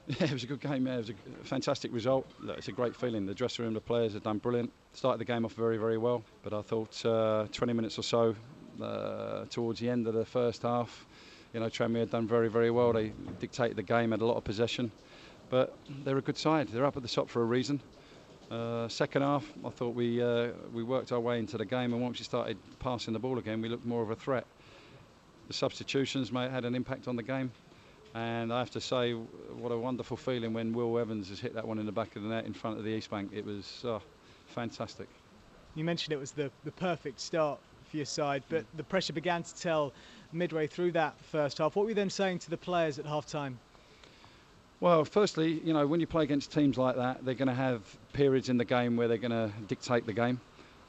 Yeah, it was a good game. Yeah, it was a fantastic result. Look, it's a great feeling. The dressing room, the players have done brilliant. Started the game off very, very well. But I thought 20 minutes or so towards the end of the first half, Tranmere had done very, very well. They dictated the game, had a lot of possession. But they're a good side. They're up at the top for a reason. Second half, I thought we worked our way into the game, and once we started passing the ball again, we looked more of a threat. The substitutions had an impact on the game. And I have to say, what a wonderful feeling when Will Evans has hit that one in the back of the net in front of the East Bank. It was fantastic. You mentioned it was the perfect start for your side, but the pressure began to tell midway through that first half. What were you then saying to the players at half-time? Well, firstly, when you play against teams like that, they're going to have periods in the game where they're going to dictate the game.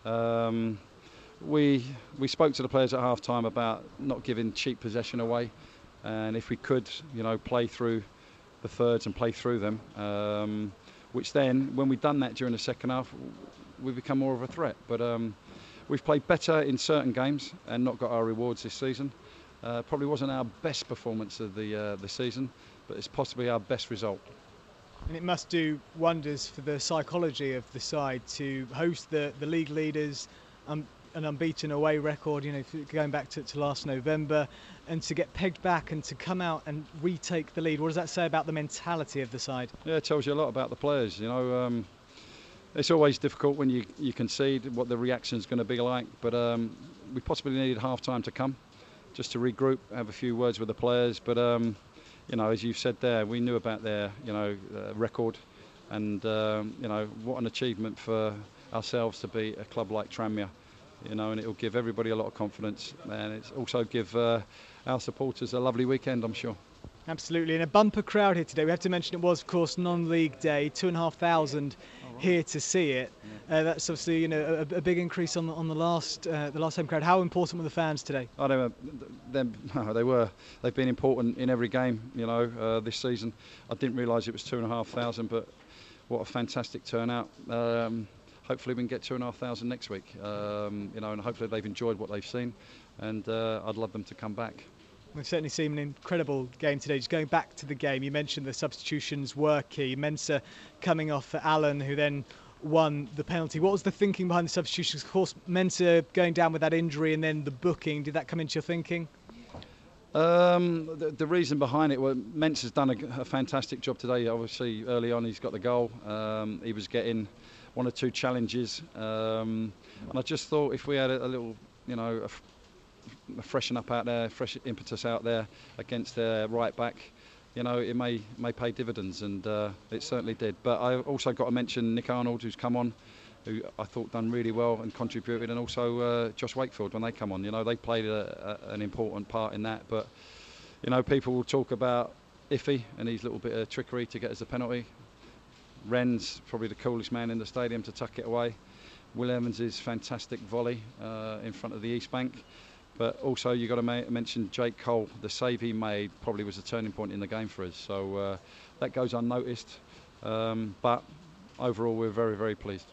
We spoke to the players at half-time about not giving cheap possession away. And if we could, play through the thirds and play through them, which then, when we've done that during the second half, we've become more of a threat. But we've played better in certain games and not got our rewards this season. Probably wasn't our best performance of the season, but it's possibly our best result. And it must do wonders for the psychology of the side to host the league leaders, an unbeaten away record, going back to last November, and to get pegged back and to come out and retake the lead. What does that say about the mentality of the side? Yeah, it tells you a lot about the players. It's always difficult when you concede what the reaction's going to be like, but we possibly needed half-time to come just to regroup, have a few words with the players. But as you've said there, we knew about their record, and what an achievement for ourselves to be a club like Tranmere. And it'll give everybody a lot of confidence, and it's also give our supporters a lovely weekend, I'm sure. Absolutely, and a bumper crowd here today. We have to mention it was, of course, non-league day, 2,500 here to see it. Yeah. That's obviously, a big increase on the last home crowd. How important were the fans today? They've been important in every game, this season. I didn't realise it was 2,500, but what a fantastic turnout. Hopefully we can get 2,500 next week, and hopefully they've enjoyed what they've seen, and I'd love them to come back. We've certainly seen an incredible game today. Just going back to the game, you mentioned the substitutions were key. Mensah coming off for Allen, who then won the penalty. What was the thinking behind the substitutions? Of course, Mensah going down with that injury, and then the booking. Did that come into your thinking? The reason behind it, Mensah's done a fantastic job today. Obviously, early on he's got the goal. He was getting one or two challenges, and I just thought if we had a little, a freshen up out there, fresh impetus out there against their right back, it may pay dividends, and it certainly did. But I also got to mention Nick Arnold, who's come on, who I thought done really well and contributed, and also Josh Wakefield when they come on. They played an important part in that. But people will talk about Iffy and his little bit of trickery to get us a penalty. Wren's probably the coolest man in the stadium to tuck it away. Will Evans' fantastic volley in front of the East Bank. But also you've got to mention Jake Cole. The save he made probably was a turning point in the game for us. So that goes unnoticed. But overall we're very, very pleased.